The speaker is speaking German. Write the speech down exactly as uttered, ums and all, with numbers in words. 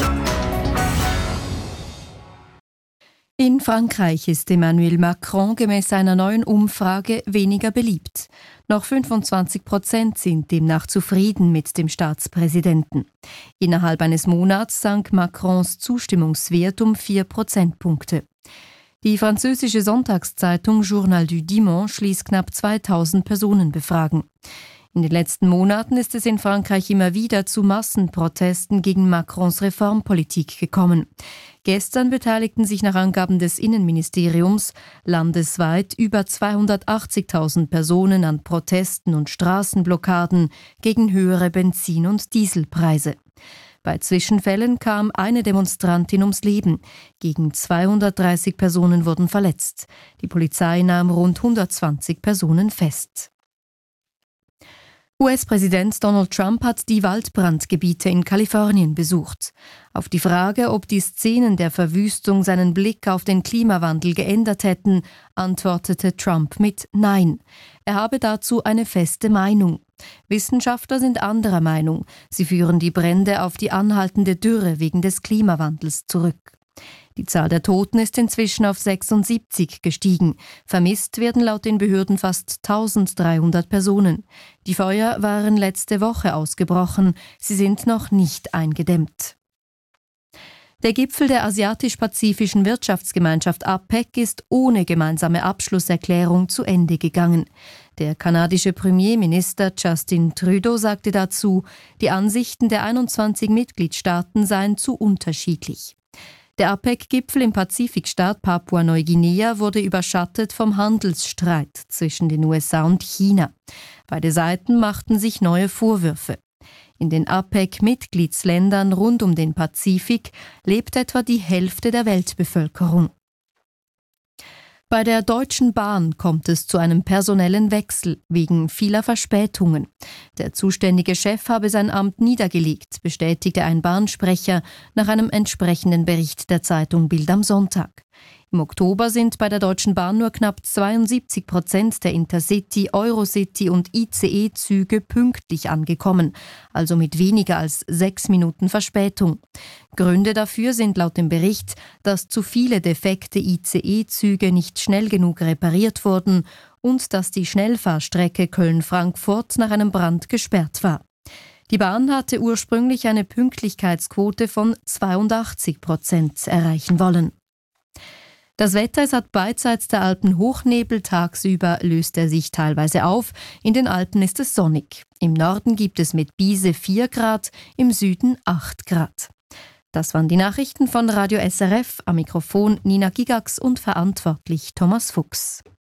In Frankreich ist Emmanuel Macron gemäß einer neuen Umfrage weniger beliebt. Noch fünfundzwanzig Prozent sind demnach zufrieden mit dem Staatspräsidenten. Innerhalb eines Monats sank Macrons Zustimmungswert um vier Prozentpunkte. Die französische Sonntagszeitung Journal du Dimanche ließ knapp zweitausend Personen befragen. In den letzten Monaten ist es in Frankreich immer wieder zu Massenprotesten gegen Macrons Reformpolitik gekommen. Gestern beteiligten sich nach Angaben des Innenministeriums landesweit über zweihundertachtzigtausend Personen an Protesten und Straßenblockaden gegen höhere Benzin- und Dieselpreise. Bei Zwischenfällen kam eine Demonstrantin ums Leben. Gegen zweihundertdreißig Personen wurden verletzt. Die Polizei nahm rund hundertzwanzig Personen fest. U S-Präsident Donald Trump hat die Waldbrandgebiete in Kalifornien besucht. Auf die Frage, ob die Szenen der Verwüstung seinen Blick auf den Klimawandel geändert hätten, antwortete Trump mit Nein. Er habe dazu eine feste Meinung. Wissenschaftler sind anderer Meinung. Sie führen die Brände auf die anhaltende Dürre wegen des Klimawandels zurück. Die Zahl der Toten ist inzwischen auf sechsundsiebzig gestiegen. Vermisst werden laut den Behörden fast eintausenddreihundert Personen. Die Feuer waren letzte Woche ausgebrochen. Sie sind noch nicht eingedämmt. Der Gipfel der Asiatisch-Pazifischen Wirtschaftsgemeinschaft A P E C ist ohne gemeinsame Abschlusserklärung zu Ende gegangen. Der kanadische Premierminister Justin Trudeau sagte dazu, die Ansichten der einundzwanzig Mitgliedstaaten seien zu unterschiedlich. Der A P E C-Gipfel im Pazifikstaat Papua-Neuguinea wurde überschattet vom Handelsstreit zwischen den U S A und China. Beide Seiten machten sich neue Vorwürfe. In den A P E C-Mitgliedsländern rund um den Pazifik lebt etwa die Hälfte der Weltbevölkerung. Bei der Deutschen Bahn kommt es zu einem personellen Wechsel wegen vieler Verspätungen. Der zuständige Chef habe sein Amt niedergelegt, bestätigte ein Bahnsprecher nach einem entsprechenden Bericht der Zeitung Bild am Sonntag. Im Oktober sind bei der Deutschen Bahn nur knapp zweiundsiebzig Prozent der Intercity, Eurocity und I C E-Züge pünktlich angekommen, also mit weniger als sechs Minuten Verspätung. Gründe dafür sind laut dem Bericht, dass zu viele defekte I C E-Züge nicht schnell genug repariert wurden und dass die Schnellfahrstrecke Köln-Frankfurt nach einem Brand gesperrt war. Die Bahn hatte ursprünglich eine Pünktlichkeitsquote von zweiundachtzig Prozent erreichen wollen. Das Wetter, es hat beidseits der Alpen Hochnebel, tagsüber löst er sich teilweise auf. In den Alpen ist es sonnig. Im Norden gibt es mit Biese vier Grad, im Süden acht Grad. Das waren die Nachrichten von Radio S R F, am Mikrofon Nina Gigax und verantwortlich Thomas Fuchs.